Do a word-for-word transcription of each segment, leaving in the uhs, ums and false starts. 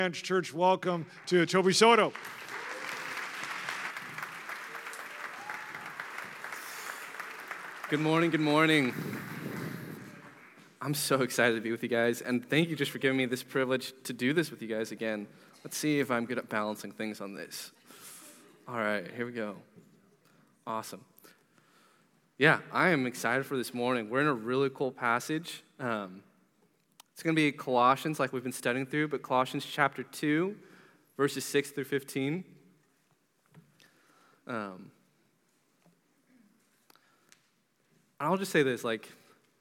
Church, welcome to Toby Soto. Good morning, good morning. I'm so excited to be with you guys, and thank you just for giving me this privilege to do this with you guys again. Let's see if I'm good at balancing things on this. All right, here we go. Awesome. Yeah, I am excited for this morning. We're in a really cool passage. Um, it's going to be Colossians, like we've been studying through, but Colossians chapter two, verses six through fifteen. Um, I'll just say this, like,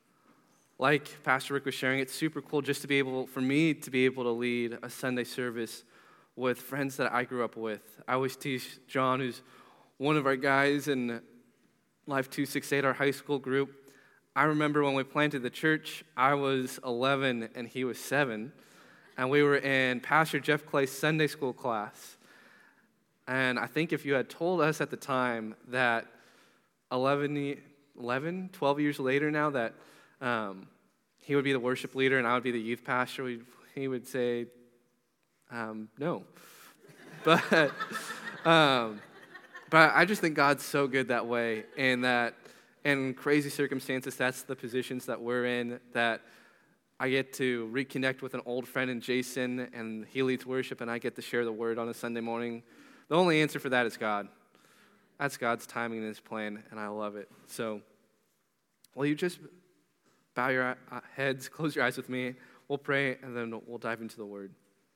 like Pastor Rick was sharing, it's super cool just to be able, for me to be able to lead a Sunday service with friends that I grew up with. I always teach John, who's one of our guys in Life two sixty-eight, our high school group. I remember when we planted the church, I was eleven and he was seven, and we were in Pastor Jeff Clay's Sunday school class. And I think if you had told us at the time that eleven, eleven twelve years later now that um, he would be the worship leader and I would be the youth pastor, we, he would say, um, no. But um, but I just think God's so good that way, and that in crazy circumstances, that's the positions that we're in, that I get to reconnect with an old friend in Jason, and he leads worship, and I get to share the word on a Sunday morning. The only answer for that is God. That's God's timing and his plan, and I love it. So, will you just bow your heads, close your eyes with me, we'll pray, and then we'll dive into the word.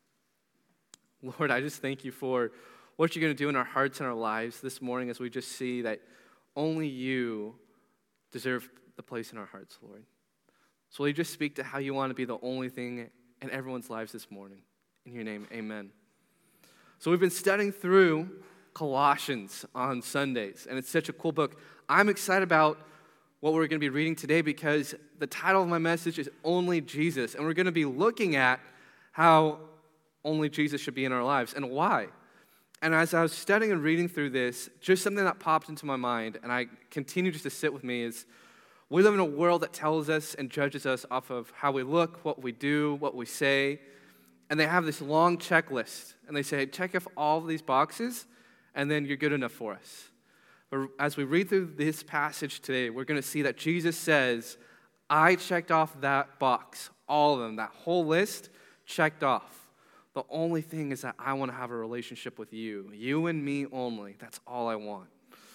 Lord, I just thank you for what you're going to do in our hearts and our lives this morning as we just see that only you deserve the place in our hearts, Lord. So will you just speak to how you want to be the only thing in everyone's lives this morning? In your name, amen. So we've been studying through Colossians on Sundays, and it's such a cool book. I'm excited about what we're going to be reading today because the title of my message is Only Jesus, and we're going to be looking at how only Jesus should be in our lives and why. And as I was studying and reading through this, just something that popped into my mind, and I continue just to sit with me, is we live in a world that tells us and judges us off of how we look, what we do, what we say, and they have this long checklist, and they say, check off all of these boxes, and then you're good enough for us. But as we read through this passage today, we're going to see that Jesus says, I checked off that box, all of them, that whole list, checked off. The only thing is that I want to have a relationship with you. You and me only. That's all I want.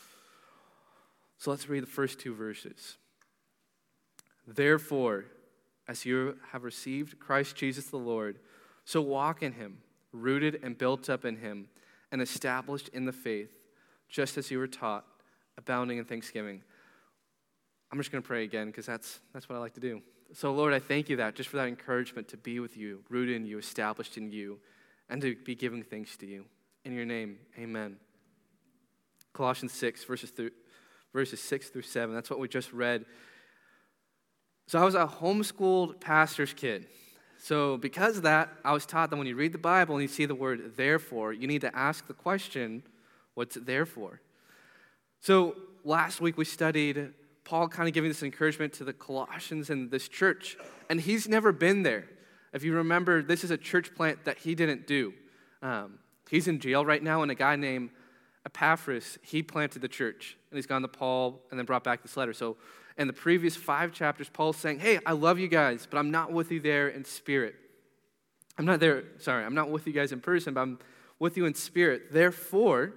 So let's read the first two verses. Therefore, as you have received Christ Jesus the Lord, so walk in him, rooted and built up in him, and established in the faith, just as you were taught, abounding in thanksgiving. I'm just going to pray again because that's, that's what I like to do. So, Lord, I thank you that just for that encouragement to be with you, rooted in you, established in you, and to be giving thanks to you. In your name, amen. Colossians six, verses, through, verses six through seven. That's what we just read. So I was a homeschooled pastor's kid. So because of that, I was taught that when you read the Bible and you see the word therefore, you need to ask the question, what's it there for? So last week we studied Paul kind of giving this encouragement to the Colossians and this church, and he's never been there. If you remember, this is a church plant that he didn't do. Um, he's in jail right now, and a guy named Epaphras, he planted the church, and he's gone to Paul and then brought back this letter. So in the previous five chapters, Paul's saying, hey, I love you guys, but I'm not with you there in spirit. I'm not there, sorry, I'm not with you guys in person, but I'm with you in spirit. Therefore,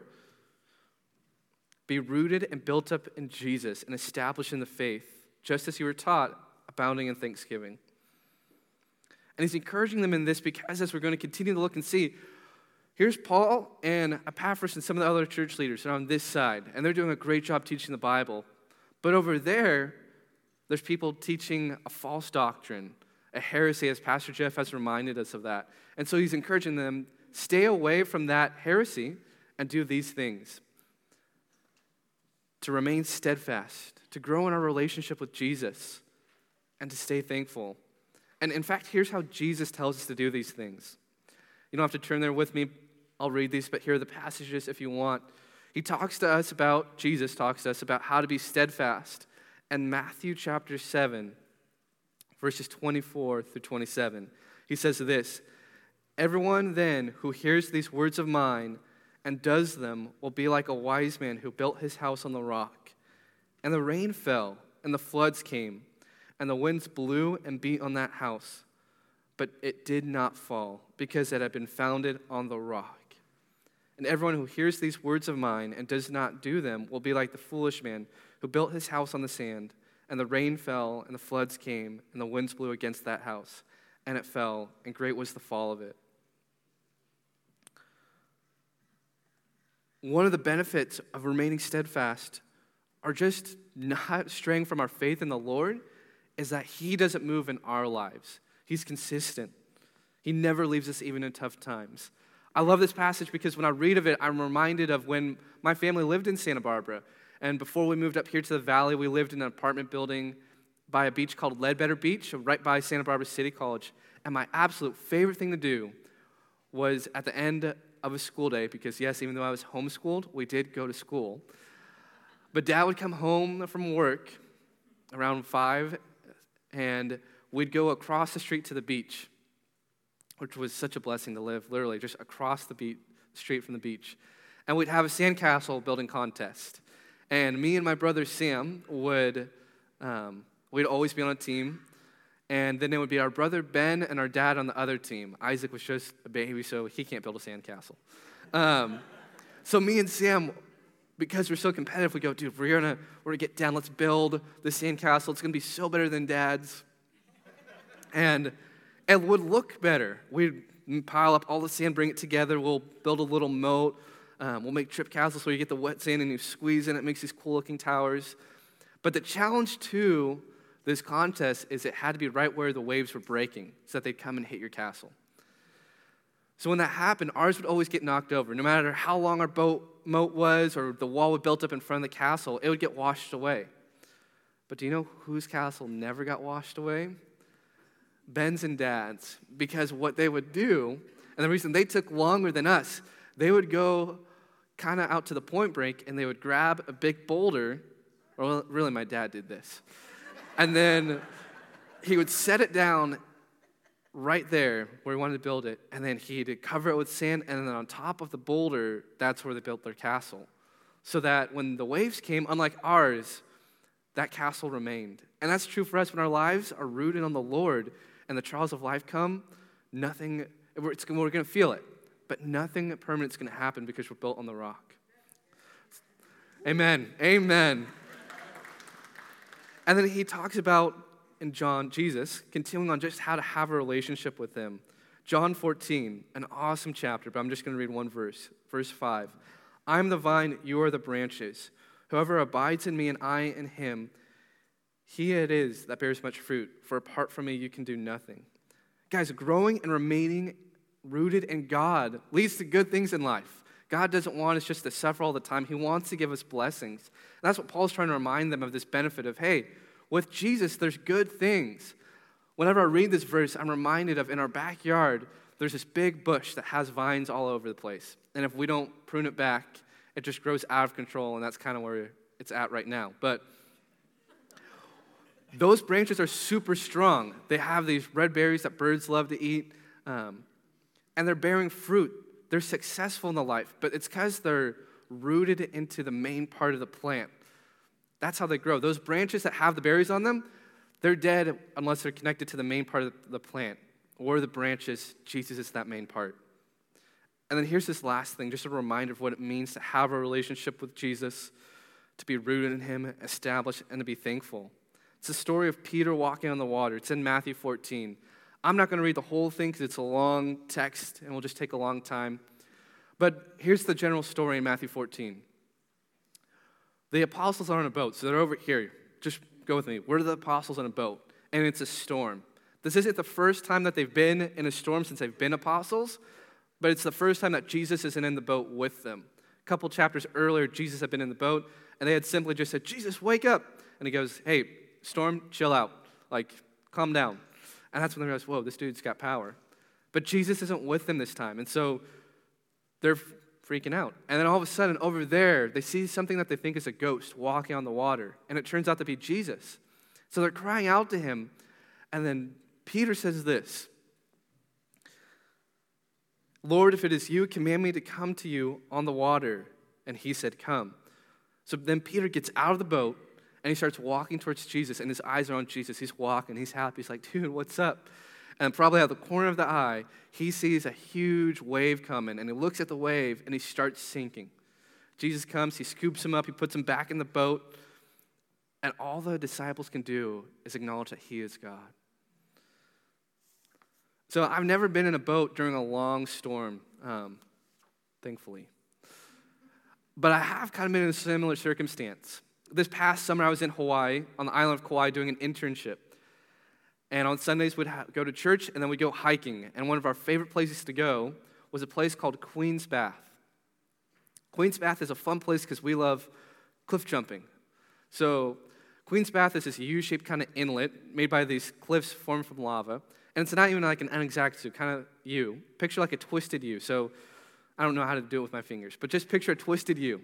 be rooted and built up in Jesus and established in the faith, just as you were taught, abounding in thanksgiving. And he's encouraging them in this because as we're going to continue to look and see, here's Paul and Epaphras and some of the other church leaders on this side, and they're doing a great job teaching the Bible. But over there, there's people teaching a false doctrine, a heresy, as Pastor Jeff has reminded us of that. And so he's encouraging them, stay away from that heresy and do these things. To remain steadfast, to grow in our relationship with Jesus, and to stay thankful. And in fact, here's how Jesus tells us to do these things. You don't have to turn there with me. I'll read these, but here are the passages if you want. He talks to us about, Jesus talks to us about how to be steadfast. And Matthew chapter seven, verses twenty-four through twenty-seven, he says this, Everyone then who hears these words of mine and does them will be like a wise man who built his house on the rock. And the rain fell, and the floods came, and the winds blew and beat on that house. But it did not fall, because it had been founded on the rock. And everyone who hears these words of mine and does not do them will be like the foolish man who built his house on the sand. And the rain fell, and the floods came, and the winds blew against that house. And it fell, and great was the fall of it. One of the benefits of remaining steadfast are just not straying from our faith in the Lord is that he doesn't move in our lives. He's consistent. He never leaves us even in tough times. I love this passage because when I read of it, I'm reminded of when my family lived in Santa Barbara. And before we moved up here to the valley, we lived in an apartment building by a beach called Ledbetter Beach, right by Santa Barbara City College. And my absolute favorite thing to do was at the end of a school day, because yes, even though I was homeschooled, we did go to school. But Dad would come home from work around five, and we'd go across the street to the beach, which was such a blessing to live, literally, just across the beach, street from the beach. And we'd have a sandcastle building contest. And me and my brother Sam would, um, we'd always be on a team. And then it would be our brother Ben and our dad on the other team. Isaac was just a baby, so he can't build a sandcastle. Um, so me and Sam, because we're so competitive, we go, dude, we're gonna we're gonna get down. Let's build the sandcastle. It's gonna be so better than Dad's, and it would look better. We'd pile up all the sand, bring it together. We'll build a little moat. Um, we'll make trip castles where you get the wet sand and you squeeze in. It makes these cool-looking towers. But the challenge to this contest is it had to be right where the waves were breaking so that they'd come and hit your castle. So when that happened, ours would always get knocked over. No matter how long our boat moat was or the wall we built up in front of the castle, it would get washed away. But do you know whose castle never got washed away? Ben's and Dad's. Because what they would do, and the reason they took longer than us, they would go kind of out to the point break and they would grab a big boulder. Well, really, my dad did this. And then he would set it down right there where he wanted to build it, and then he'd cover it with sand, and then on top of the boulder, that's where they built their castle. So that when the waves came, unlike ours, that castle remained. And that's true for us when our lives are rooted on the Lord and the trials of life come, nothing, it's, we're going to feel it, but nothing permanent is going to happen because we're built on the rock. Amen. Amen. And then he talks about, in John, Jesus, continuing on just how to have a relationship with him. John fourteen, an awesome chapter, but I'm just going to read one verse. Verse five. I am the vine, you are the branches. Whoever abides in me and I in him, he it is that bears much fruit. For apart from me, you can do nothing. Guys, growing and remaining rooted in God leads to good things in life. God doesn't want us just to suffer all the time. He wants to give us blessings. And that's what Paul's trying to remind them of, this benefit of, hey, with Jesus, there's good things. Whenever I read this verse, I'm reminded of in our backyard, there's this big bush that has vines all over the place. And if we don't prune it back, it just grows out of control, and that's kind of where it's at right now. But those branches are super strong. They have these red berries that birds love to eat, um, and they're bearing fruit. They're successful in the life, but it's because they're rooted into the main part of the plant. That's how they grow. Those branches that have the berries on them, they're dead unless they're connected to the main part of the plant. Or the branches, Jesus is that main part. And then here's this last thing, just a reminder of what it means to have a relationship with Jesus, to be rooted in him, established, and to be thankful. It's the story of Peter walking on the water. It's in Matthew fourteen. I'm not going to read the whole thing because it's a long text and will just take a long time. But here's the general story in Matthew fourteen. The apostles are on a boat, so they're over here. Just go with me. We're the apostles on a boat, and it's a storm. This isn't the first time that they've been in a storm since they've been apostles, but it's the first time that Jesus isn't in the boat with them. A couple chapters earlier, Jesus had been in the boat, and they had simply just said, Jesus, wake up. And he goes, hey, storm, chill out. Like, calm down. And that's when they realize, whoa, this dude's got power. But Jesus isn't with them this time. And so they're freaking out. And then all of a sudden, over there, they see something that they think is a ghost walking on the water. And it turns out to be Jesus. So they're crying out to him. And then Peter says this. Lord, if it is you, command me to come to you on the water. And he said, come. So then Peter gets out of the boat, and he starts walking towards Jesus, and his eyes are on Jesus. He's walking. He's happy. He's like, dude, what's up? And probably out of the corner of the eye, he sees a huge wave coming, and he looks at the wave, and he starts sinking. Jesus comes. He scoops him up. He puts him back in the boat. And all the disciples can do is acknowledge that he is God. So I've never been in a boat during a long storm, um, thankfully. But I have kind of been in a similar circumstance. This past summer, I was in Hawaii, on the island of Kauai, doing an internship. And on Sundays, we'd ha- go to church, and then we'd go hiking. And one of our favorite places to go was a place called Queen's Bath. Queen's Bath is a fun place because we love cliff jumping. So Queen's Bath is this U-shaped kind of inlet made by these cliffs formed from lava. And it's not even like an exact kind of U. Picture like a twisted U. So I don't know how to do it with my fingers, but just picture a twisted U.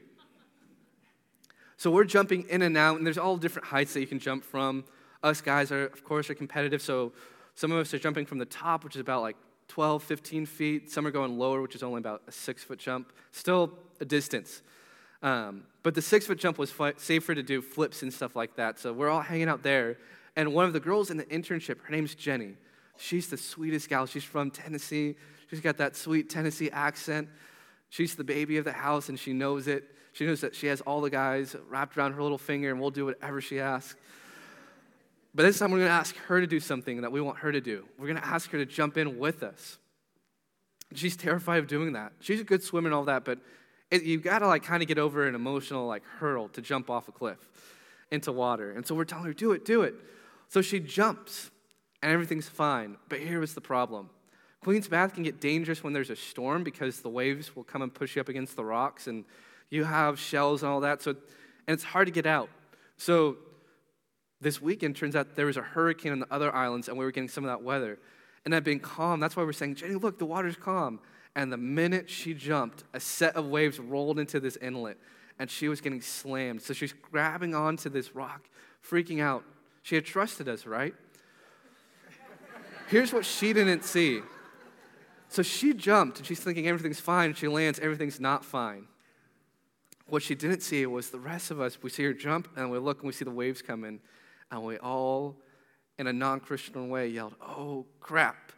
So we're jumping in and out, and there's all different heights that you can jump from. Us guys are, of course, are competitive. So some of us are jumping from the top, which is about like twelve, fifteen feet. Some are going lower, which is only about a six-foot jump. Still a distance. Um, but the six-foot jump was fi- safer to do flips and stuff like that. So we're all hanging out there. And one of the girls in the internship, her name's Jenny. She's the sweetest gal. She's from Tennessee. She's got that sweet Tennessee accent. She's the baby of the house, and she knows it. She knows that she has all the guys wrapped around her little finger, and we'll do whatever she asks. But this time, we're going to ask her to do something that we want her to do. We're going to ask her to jump in with us. She's terrified of doing that. She's a good swimmer and all that, but it, you got to like kind of get over an emotional like hurdle to jump off a cliff into water. And so we're telling her, do it, do it. So she jumps. And everything's fine. But here was the problem. Queen's Bath can get dangerous when there's a storm because the waves will come and push you up against the rocks, and you have shells and all that. So, and it's hard to get out. So this weekend, turns out there was a hurricane on the other islands, and we were getting some of that weather. And that being calm, that's why we're saying, Jenny, look, the water's calm. And the minute she jumped, a set of waves rolled into this inlet, and she was getting slammed. So she's grabbing onto this rock, freaking out. She had trusted us, right? Here's what she didn't see. So she jumped, and she's thinking everything's fine. She lands, everything's not fine. What she didn't see was the rest of us. We see her jump, and we look, and we see the waves come in, and we all, in a non-Christian way, yelled, oh, crap.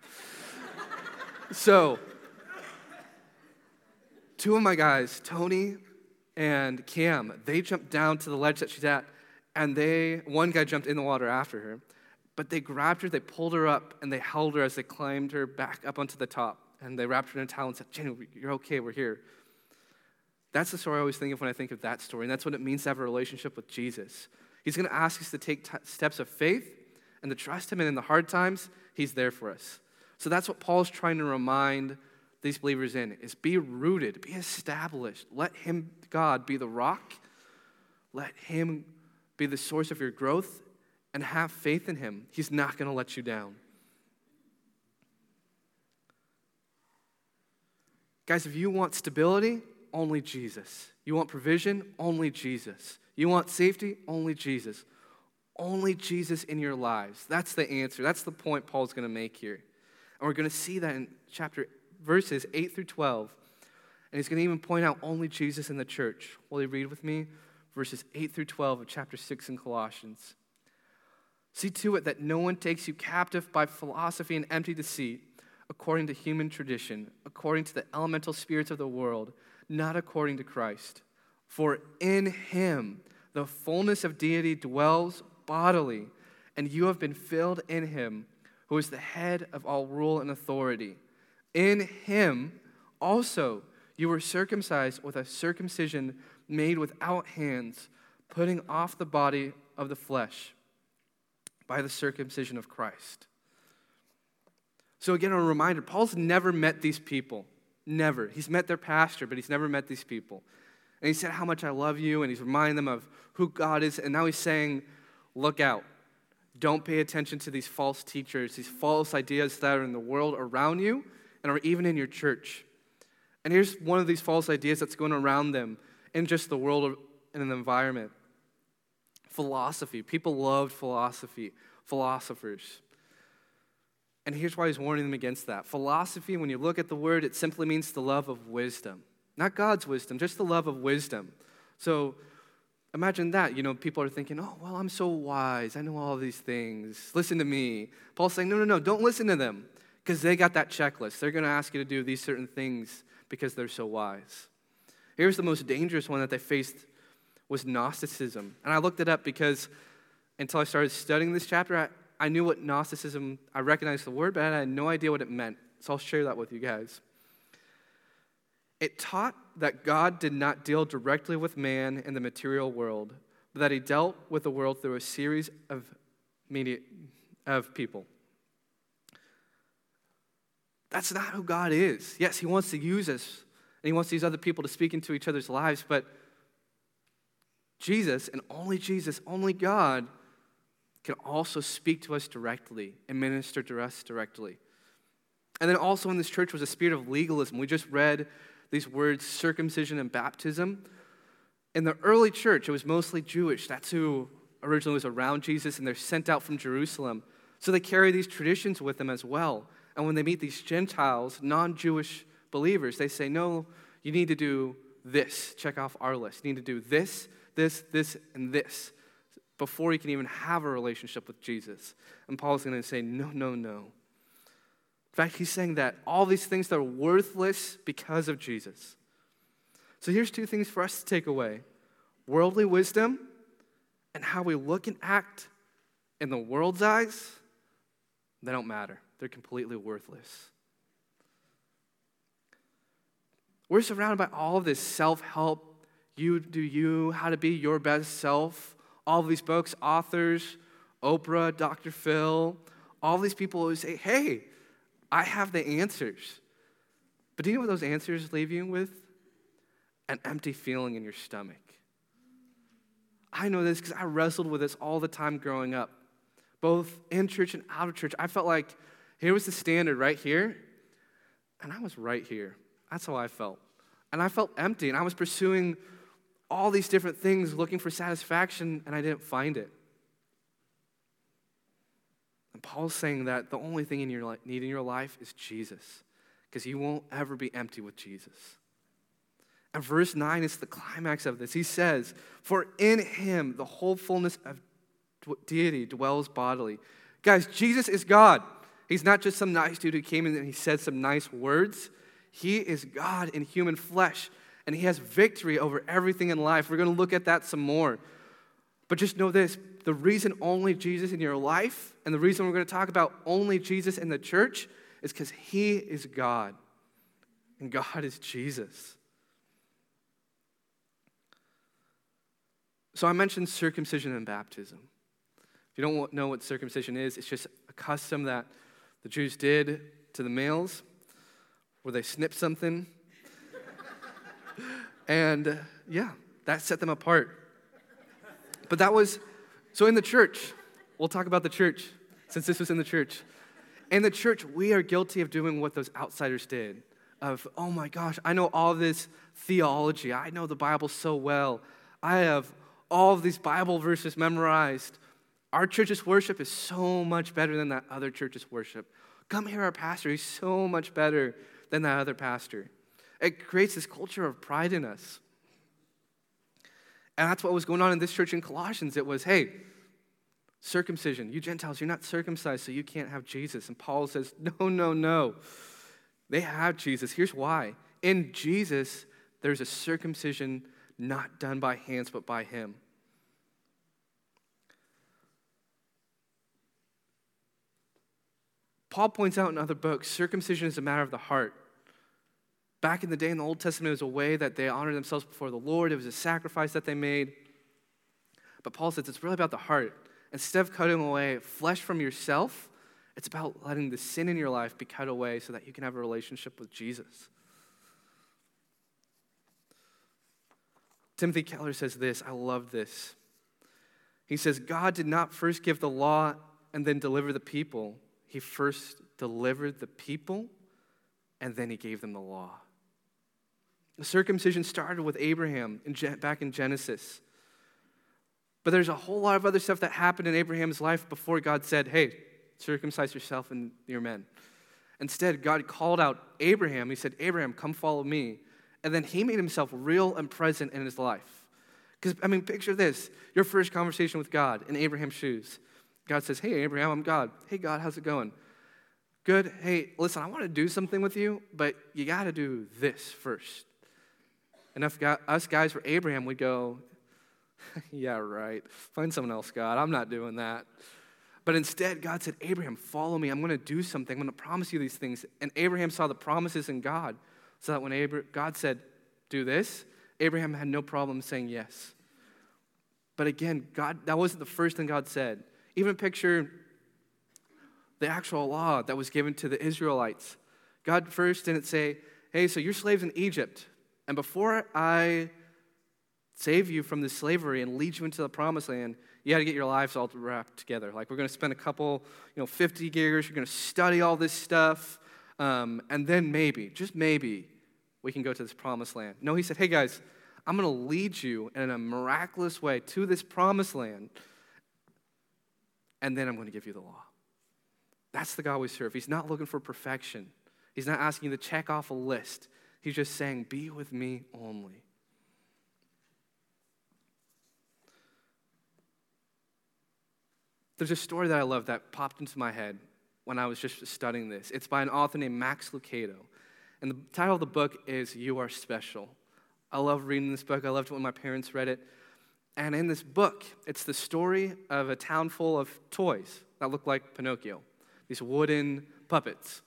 So two of my guys, Tony and Cam, they jumped down to the ledge that she's at, and they, one guy jumped in the water after her. But they grabbed her, they pulled her up, and they held her as they climbed her back up onto the top. And they wrapped her in a towel and said, Jenny, you're okay, we're here. That's the story I always think of when I think of that story. And that's what it means to have a relationship with Jesus. He's going to ask us to take t- steps of faith and to trust him. And in the hard times, he's there for us. So that's what Paul's trying to remind these believers in, is be rooted, be established. Let him, God, be the rock. Let him be the source of your growth. And have faith in him. He's not going to let you down. Guys, if you want stability, only Jesus. You want provision, only Jesus. You want safety, only Jesus. Only Jesus in your lives. That's the answer. That's the point Paul's going to make here. And we're going to see that in chapter verses eight through twelve. And he's going to even point out only Jesus in the church. Will you read with me? Verses eight through twelve of chapter six in Colossians. See to it that no one takes you captive by philosophy and empty deceit, according to human tradition, according to the elemental spirits of the world, not according to Christ. For in him the fullness of deity dwells bodily, and you have been filled in him, who is the head of all rule and authority. In him also you were circumcised with a circumcision made without hands, putting off the body of the flesh by the circumcision of Christ. So again, a reminder, Paul's never met these people. Never. He's met their pastor, but he's never met these people. And he said how much I love you, and he's reminding them of who God is. And now he's saying, look out. Don't pay attention to these false teachers, these false ideas that are in the world around you and are even in your church. And here's one of these false ideas that's going around them in just the world and in the environment. Philosophy. People loved philosophy, philosophers. And here's why he's warning them against that. Philosophy, when you look at the word, it simply means the love of wisdom. Not God's wisdom, just the love of wisdom. So imagine that. You know, people are thinking, oh, well, I'm so wise. I know all these things. Listen to me. Paul's saying, no, no, no, don't listen to them because they got that checklist. They're going to ask you to do these certain things because they're so wise. Here's the most dangerous one that they faced was Gnosticism. And I looked it up because until I started studying this chapter, I, I knew what Gnosticism, I recognized the word, but I had no idea what it meant. So I'll share that with you guys. It taught that God did not deal directly with man in the material world, but that he dealt with the world through a series of media, of people. That's not who God is. Yes, he wants to use us, and he wants these other people to speak into each other's lives, but Jesus, and only Jesus, only God, can also speak to us directly and minister to us directly. And then also in this church was a spirit of legalism. We just read these words, circumcision and baptism. In the early church, it was mostly Jewish. That's who originally was around Jesus, and they're sent out from Jerusalem. So they carry these traditions with them as well. And when they meet these Gentiles, non-Jewish believers, they say, no, you need to do this. Check off our list. You need to do this, this, this, and this before you can even have a relationship with Jesus. And Paul's going to say, no, no, no. In fact, he's saying that all these things that are worthless because of Jesus. So here's two things for us to take away. Worldly wisdom and how we look and act in the world's eyes, they don't matter. They're completely worthless. We're surrounded by all of this self-help, you do you, how to be your best self, all of these books, authors, Oprah, Doctor Phil, all these people who say, hey, I have the answers. But do you know what those answers leave you with? An empty feeling in your stomach. I know this because I wrestled with this all the time growing up, both in church and out of church. I felt like here was the standard right here, and I was right here. That's how I felt. And I felt empty, and I was pursuing all these different things, looking for satisfaction, and I didn't find it. And Paul's saying that the only thing in your life, need in your life is Jesus, because you won't ever be empty with Jesus. And verse nine is the climax of this. He says, for in him the whole fullness of deity dwells bodily. Guys, Jesus is God. He's not just some nice dude who came in and he said some nice words. He is God in human flesh, and he has victory over everything in life. We're going to look at that some more. But just know this, the reason only Jesus in your life, and the reason we're going to talk about only Jesus in the church, is because he is God, and God is Jesus. So I mentioned circumcision and baptism. If you don't know what circumcision is, it's just a custom that the Jews did to the males, where they snipped something. and uh, yeah, that set them apart. But that was, so in the church, we'll talk about the church, since this was in the church. In the church, we are guilty of doing what those outsiders did. Of, oh my gosh, I know all this theology. I know the Bible so well. I have all of these Bible verses memorized. Our church's worship is so much better than that other church's worship. Come hear our pastor. He's so much better than that other pastor. It creates this culture of pride in us. And that's what was going on in this church in Colossians. It was, hey, circumcision. You Gentiles, you're not circumcised, so you can't have Jesus. And Paul says, no, no, no. They have Jesus. Here's why. In Jesus, there's a circumcision not done by hands, but by him. Paul points out in other books, circumcision is a matter of the heart. Back in the day in the Old Testament, it was a way that they honored themselves before the Lord. It was a sacrifice that they made. But Paul says it's really about the heart. Instead of cutting away flesh from yourself, it's about letting the sin in your life be cut away so that you can have a relationship with Jesus. Timothy Keller says this. I love this. He says, God did not first give the law and then deliver the people. He first delivered the people, and then he gave them the law. The circumcision started with Abraham in, back in Genesis. But there's a whole lot of other stuff that happened in Abraham's life before God said, hey, circumcise yourself and your men. Instead, God called out Abraham. He said, Abraham, come follow me. And then he made himself real and present in his life. Because, I mean, picture this. Your first conversation with God in Abraham's shoes. God says, hey, Abraham, I'm God. Hey, God, how's it going? Good. Hey, listen, I want to do something with you, but you got to do this first. And if God, us guys were Abraham, we'd go, yeah, right. Find someone else, God. I'm not doing that. But instead, God said, Abraham, follow me. I'm going to do something. I'm going to promise you these things. And Abraham saw the promises in God, so that when Abra- God said, do this, Abraham had no problem saying yes. But again, God, that wasn't the first thing God said. Even picture the actual law that was given to the Israelites. God first didn't say, hey, so you're slaves in Egypt, and before I save you from this slavery and lead you into the promised land, you got to get your lives all wrapped together. Like, we're going to spend a couple, you know, fifty years, you're going to study all this stuff, um, and then maybe, just maybe, we can go to this promised land. No, he said, hey, guys, I'm going to lead you in a miraculous way to this promised land, and then I'm going to give you the law. That's the God we serve. He's not looking for perfection. He's not asking you to check off a list. He's just saying, be with me only. There's a story that I love that popped into my head when I was just studying this. It's by an author named Max Lucado. And the title of the book is You Are Special. I love reading this book. I loved it when my parents read it. And in this book, it's the story of a town full of toys that look like Pinocchio, these wooden puppets.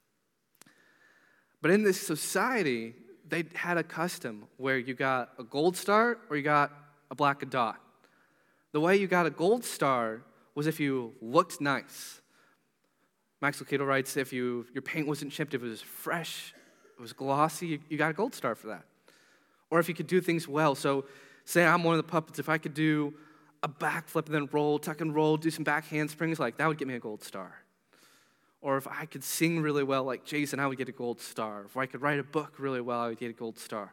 But in this society, they had a custom where you got a gold star or you got a black dot. The way you got a gold star was if you looked nice. Max Lucado writes, if you your paint wasn't chipped, if it was fresh, it was glossy, you, you got a gold star for that. Or if you could do things well. So say I'm one of the puppets, if I could do a backflip and then roll, tuck and roll, do some back handsprings, like that would get me a gold star. Or if I could sing really well like Jason, I would get a gold star. If I could write a book really well, I would get a gold star.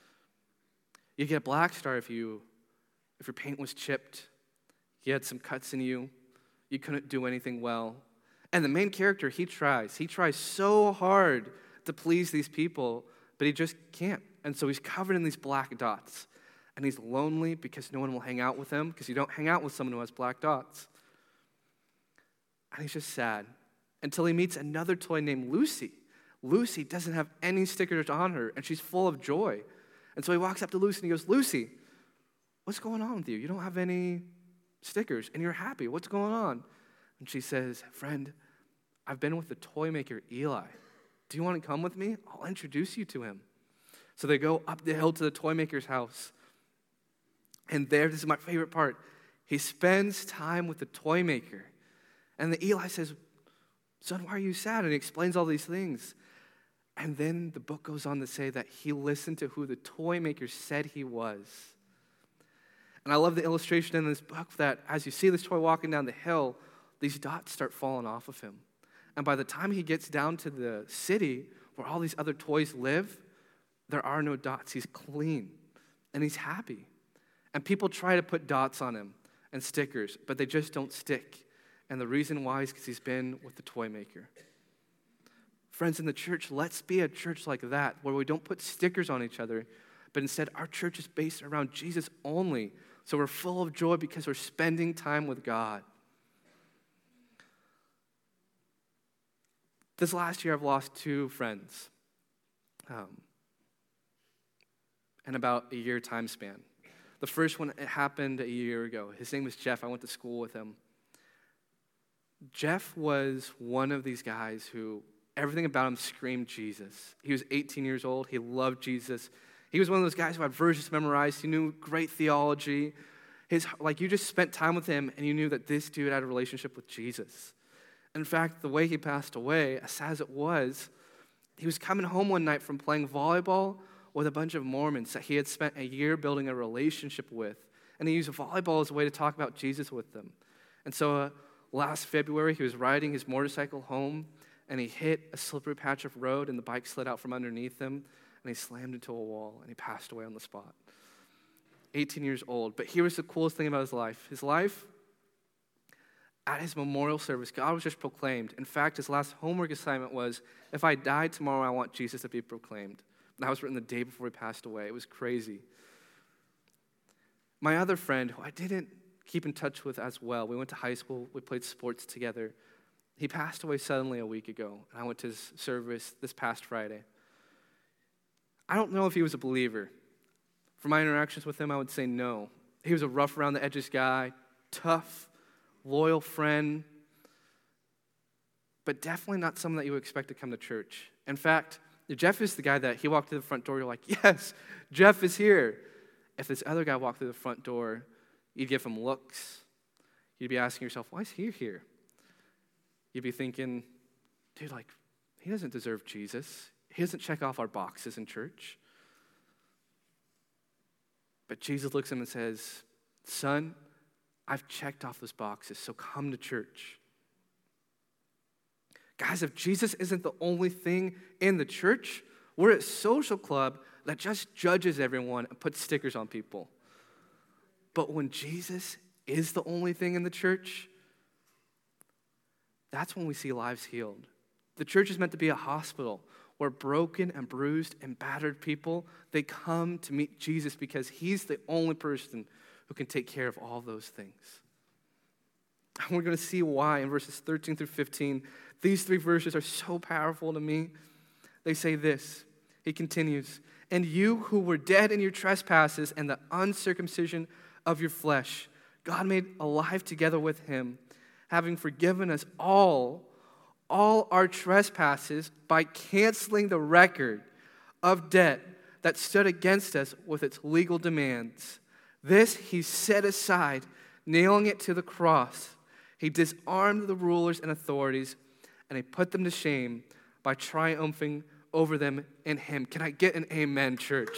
You'd get a black star if you if your paint was chipped, you had some cuts in you, you couldn't do anything well. And the main character, he tries. He tries so hard to please these people, but he just can't. And so he's covered in these black dots. And he's lonely because no one will hang out with him, because you don't hang out with someone who has black dots. And he's just sad until he meets another toy named Lucy. Lucy doesn't have any stickers on her, and she's full of joy. And so he walks up to Lucy and he goes, Lucy, what's going on with you? You don't have any stickers, and you're happy. What's going on? And she says, friend, I've been with the toy maker Eli. Do you want to come with me? I'll introduce you to him. So they go up the hill to the toy maker's house. And there, this is my favorite part, he spends time with the toy maker. And the Eli says, son, why are you sad? And he explains all these things. And then the book goes on to say that he listened to who the toy maker said he was. And I love the illustration in this book that as you see this toy walking down the hill, these dots start falling off of him. And by the time he gets down to the city where all these other toys live, there are no dots. He's clean and he's happy. And people try to put dots on him and stickers, but they just don't stick. And the reason why is because he's been with the toy maker. Friends, in the church, let's be a church like that, where we don't put stickers on each other, but instead our church is based around Jesus only. So we're full of joy because we're spending time with God. This last year, I've lost two friends um, in about a year time span. The first one, it happened a year ago. His name was Jeff. I went to school with him. Jeff was one of these guys who everything about him screamed Jesus. He was eighteen years old. He loved Jesus. He was one of those guys who had verses memorized. He knew great theology. His, like, you just spent time with him, and you knew that this dude had a relationship with Jesus. In fact, the way he passed away, as sad as it was, he was coming home one night from playing volleyball with a bunch of Mormons that he had spent a year building a relationship with. And he used volleyball as a way to talk about Jesus with them. And so uh, last February, he was riding his motorcycle home, and he hit a slippery patch of road, and the bike slid out from underneath him, and he slammed into a wall, and he passed away on the spot. eighteen years old. But here was the coolest thing about his life. His life, At his memorial service, God was just proclaimed. In fact, his last homework assignment was, if I die tomorrow, I want Jesus to be proclaimed. And that was written the day before he passed away. It was crazy. My other friend, who I didn't keep in touch with as well, we went to high school, we played sports together. He passed away suddenly a week ago, and I went to his service this past Friday. I don't know if he was a believer. From my interactions with him, I would say no. He was a rough around the edges guy, tough, loyal friend, but definitely not someone that you would expect to come to church. In fact, Jeff is the guy that he walked through the front door, you're like, yes, Jeff is here. If this other guy walked through the front door, you'd give him looks. You'd be asking yourself, why is he here? You'd be thinking, dude, like, he doesn't deserve Jesus. He doesn't check off our boxes in church. But Jesus looks at him and says, son, I've checked off those boxes, so come to church. Guys, if Jesus isn't the only thing in the church, we're a social club that just judges everyone and puts stickers on people. But when Jesus is the only thing in the church, that's when we see lives healed. The church is meant to be a hospital where broken and bruised and battered people, they come to meet Jesus because he's the only person who can take care of all those things. And we're going to see why in verses thirteen through fifteen. These three verses are so powerful to me. They say this. He continues, and you who were dead in your trespasses and the uncircumcision of your flesh, God made alive together with him, having forgiven us all, all our trespasses by canceling the record of debt that stood against us with its legal demands. This he set aside, nailing it to the cross. He disarmed the rulers and authorities, and he put them to shame by triumphing over them in him. Can I get an amen, church?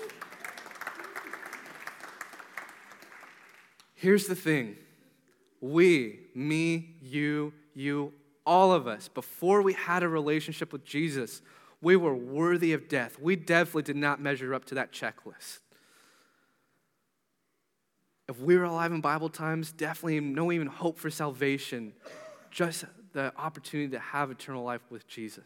Here's the thing. We, me, you, you, all of us, before we had a relationship with Jesus, we were worthy of death. We definitely did not measure up to that checklist. If we were alive in Bible times, definitely no even hope for salvation, just the opportunity to have eternal life with Jesus.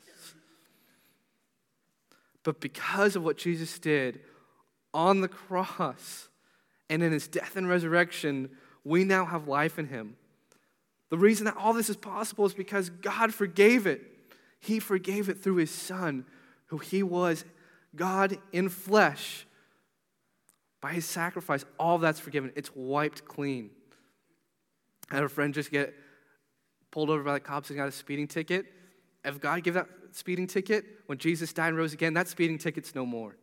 But because of what Jesus did on the cross and in his death and resurrection, we now have life in him. The reason that all this is possible is because God forgave it. He forgave it through his Son, who he was, God in flesh. By his sacrifice, all of that's forgiven. It's wiped clean. I had a friend just get pulled over by the cops and got a speeding ticket. If God gave that speeding ticket, when Jesus died and rose again, that speeding ticket's no more.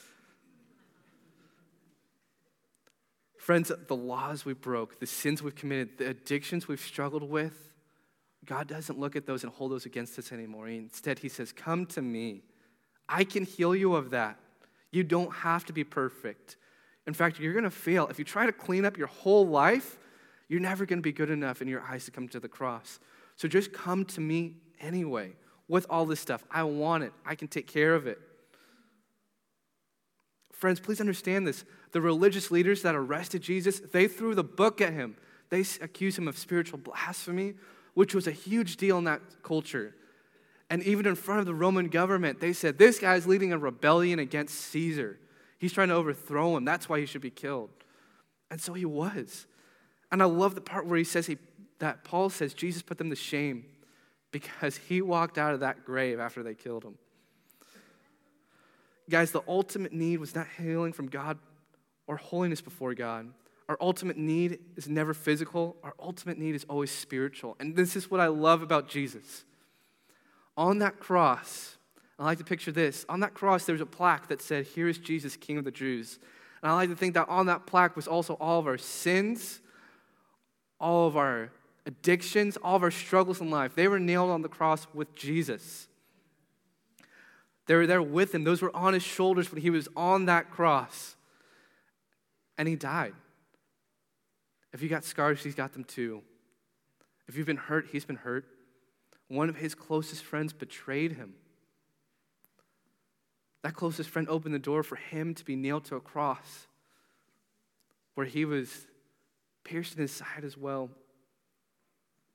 Friends, the laws we broke, the sins we've committed, the addictions we've struggled with, God doesn't look at those and hold those against us anymore. Instead, he says, come to me. I can heal you of that. You don't have to be perfect. In fact, you're going to fail. If you try to clean up your whole life, you're never going to be good enough in your eyes to come to the cross. So just come to me anyway with all this stuff. I want it. I can take care of it. Friends, please understand this. The religious leaders that arrested Jesus, they threw the book at him. They accused him of spiritual blasphemy, which was a huge deal in that culture. And even in front of the Roman government, they said, this guy's leading a rebellion against Caesar. He's trying to overthrow him. That's why he should be killed. And so he was. And I love the part where he says he, that Paul says Jesus put them to shame because he walked out of that grave after they killed him. Guys, the ultimate need was not healing from God or holiness before God. Our ultimate need is never physical. Our ultimate need is always spiritual. And this is what I love about Jesus. On that cross, I like to picture this. On that cross, there was a plaque that said, here is Jesus, King of the Jews. And I like to think that on that plaque was also all of our sins, all of our addictions, all of our struggles in life. They were nailed on the cross with Jesus. They were there with him. Those were on his shoulders when he was on that cross. And he died. If you got scars, he's got them too. If you've been hurt, he's been hurt. One of his closest friends betrayed him. That closest friend opened the door for him to be nailed to a cross where he was pierced in his side as well.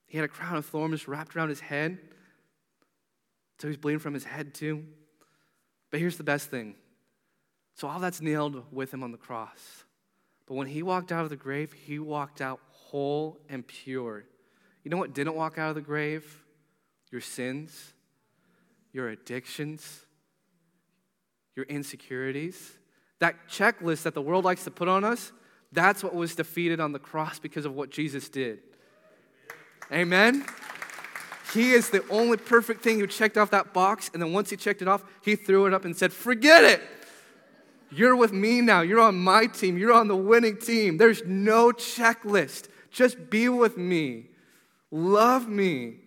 He had a crown of thorns wrapped around his head, so he's bleeding from his head too. But here's the best thing. So all that's nailed with him on the cross. But when he walked out of the grave, he walked out whole and pure. You know what didn't walk out of the grave? Your sins, your addictions, your insecurities. That checklist that the world likes to put on us, that's what was defeated on the cross because of what Jesus did. Amen? He is the only perfect thing who checked off that box, and then once he checked it off, he threw it up and said, forget it. You're with me now. You're on my team. You're on the winning team. There's no checklist. Just be with me. Love me.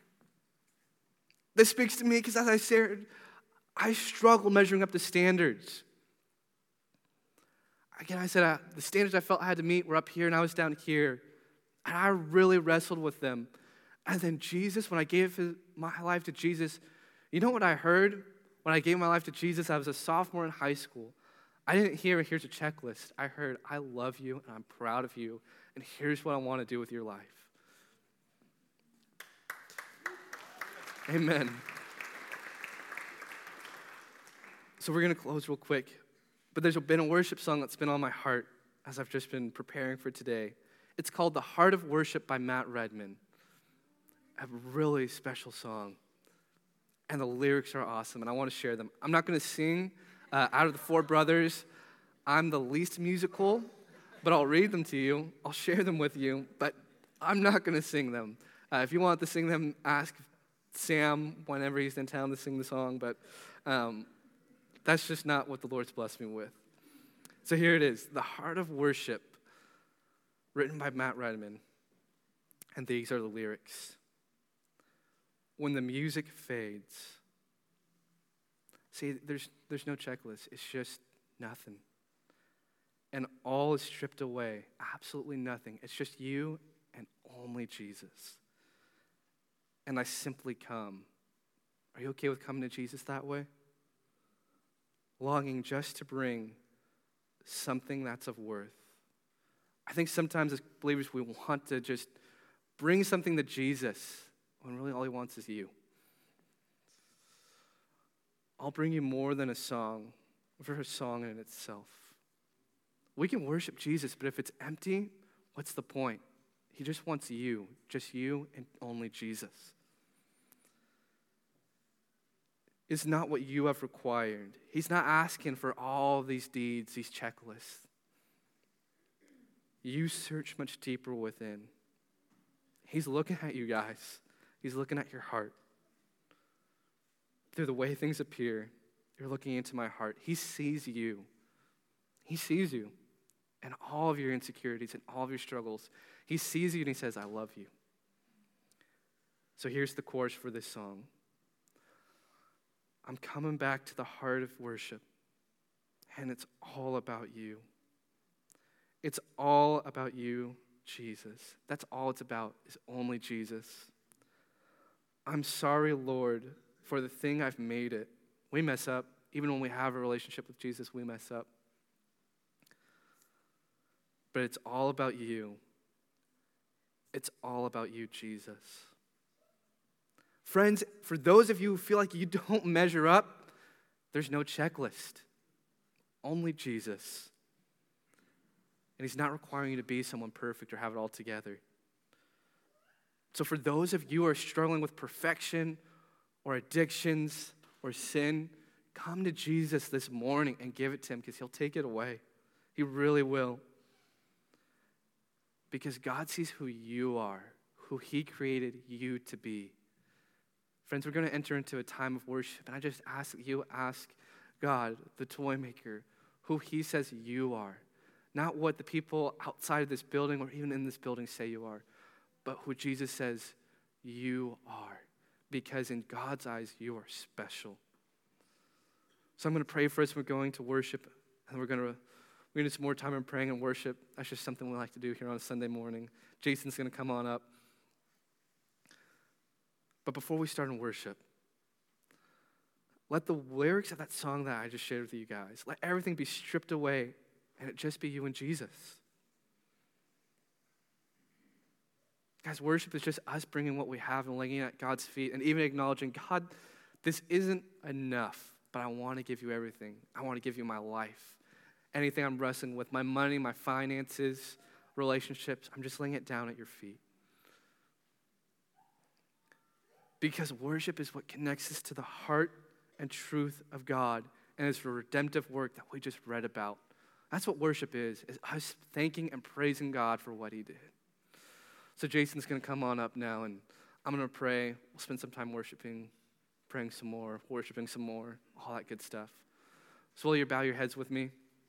This speaks to me because as I shared, I struggle measuring up the standards. Again, I said uh, the standards I felt I had to meet were up here and I was down here. And I really wrestled with them. And then Jesus, when I gave his, my life to Jesus, you know what I heard when I gave my life to Jesus? I was a sophomore in high school. I didn't hear, here's a checklist. I heard, I love you and I'm proud of you. And here's what I want to do with your life. Amen. So we're going to close real quick. But there's been a worship song that's been on my heart as I've just been preparing for today. It's called The Heart of Worship by Matt Redman. A really special song. And the lyrics are awesome, and I want to share them. I'm not going to sing. Uh, out of the four brothers, I'm the least musical, but I'll read them to you. I'll share them with you, but I'm not going to sing them. Uh, if you want to sing them, ask Sam whenever he's in town to sing the song, but um, that's just not what the Lord's blessed me with. So here it is, The Heart of Worship, written by Matt Redman, and these are the lyrics. When the music fades. See, there's there's no checklist. It's just nothing. And all is stripped away. Absolutely nothing. It's just you and only Jesus. And I simply come. Are you okay with coming to Jesus that way? Longing just to bring something that's of worth. I think sometimes as believers we want to just bring something to Jesus when really all he wants is you. I'll bring you more than a song, for a song in itself. We can worship Jesus, but if it's empty, what's the point? He just wants you, just you and only Jesus. It's not what you have required. He's not asking for all these deeds, these checklists. You search much deeper within. He's looking at you guys. He's looking at your heart. Through the way things appear, you're looking into my heart. He sees you. He sees you and all of your insecurities and all of your struggles. He sees you and he says, I love you. So here's the chorus for this song. I'm coming back to the heart of worship, and it's all about you. It's all about you, Jesus. That's all it's about, is only Jesus. I'm sorry, Lord, for the thing I've made it. We mess up. Even when we have a relationship with Jesus, we mess up. But it's all about you. It's all about you, Jesus. Friends, for those of you who feel like you don't measure up, there's no checklist. Only Jesus. And he's not requiring you to be someone perfect or have it all together. So for those of you who are struggling with perfection or addictions or sin, come to Jesus this morning and give it to him because he'll take it away. He really will. Because God sees who you are, who he created you to be. Friends, we're going to enter into a time of worship, and I just ask that you ask God, the toy maker, who he says you are. Not what the people outside of this building or even in this building say you are, but who Jesus says you are. Because in God's eyes, you are special. So I'm going to pray for us. We're going to worship, and we're going to we're going to do some more time in praying and worship. That's just something we like to do here on a Sunday morning. Jason's going to come on up. But before we start in worship, let the lyrics of that song that I just shared with you guys, let everything be stripped away and it just be you and Jesus. Guys, worship is just us bringing what we have and laying it at God's feet and even acknowledging, God, this isn't enough, but I want to give you everything. I want to give you my life. Anything I'm wrestling with, my money, my finances, relationships, I'm just laying it down at your feet. Because worship is what connects us to the heart and truth of God, and it's the redemptive work that we just read about. That's what worship is, is us thanking and praising God for what he did. So Jason's going to come on up now, and I'm going to pray. We'll spend some time worshiping, praying some more, worshiping some more, all that good stuff. So will you bow your heads with me?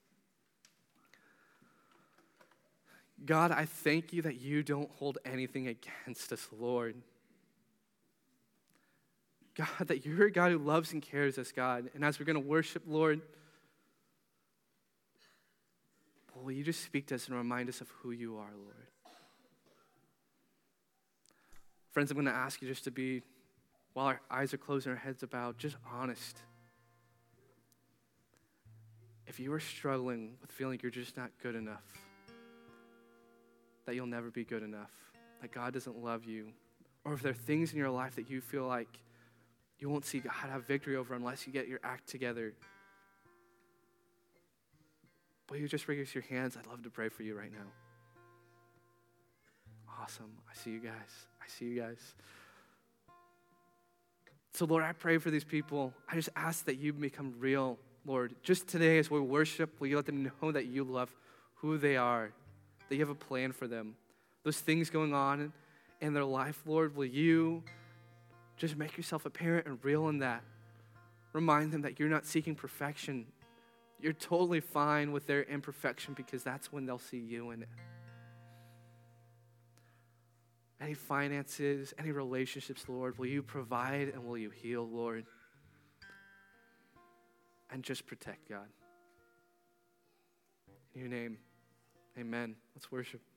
God, I thank you that you don't hold anything against us, Lord. God, that you're a God who loves and cares us, God. And as we're going to worship, Lord, will you just speak to us and remind us of who you are, Lord? Friends, I'm going to ask you just to be, while our eyes are closed and our heads are bowed, just honest. If you are struggling with feeling you're just not good enough, that you'll never be good enough, that God doesn't love you, or if there are things in your life that you feel like you won't see God have victory over unless you get your act together, will you just raise your hands? I'd love to pray for you right now. Awesome. I see you guys. I see you guys. So, Lord, I pray for these people. I just ask that you become real, Lord. Just today as we worship, will you let them know that you love who they are, that you have a plan for them. Those things going on in their life, Lord, will you just make yourself apparent and real in that. Remind them that you're not seeking perfection. You're totally fine with their imperfection because that's when they'll see you in it. Any finances, any relationships, Lord, will you provide and will you heal, Lord? And just protect, God. In your name, amen. Let's worship.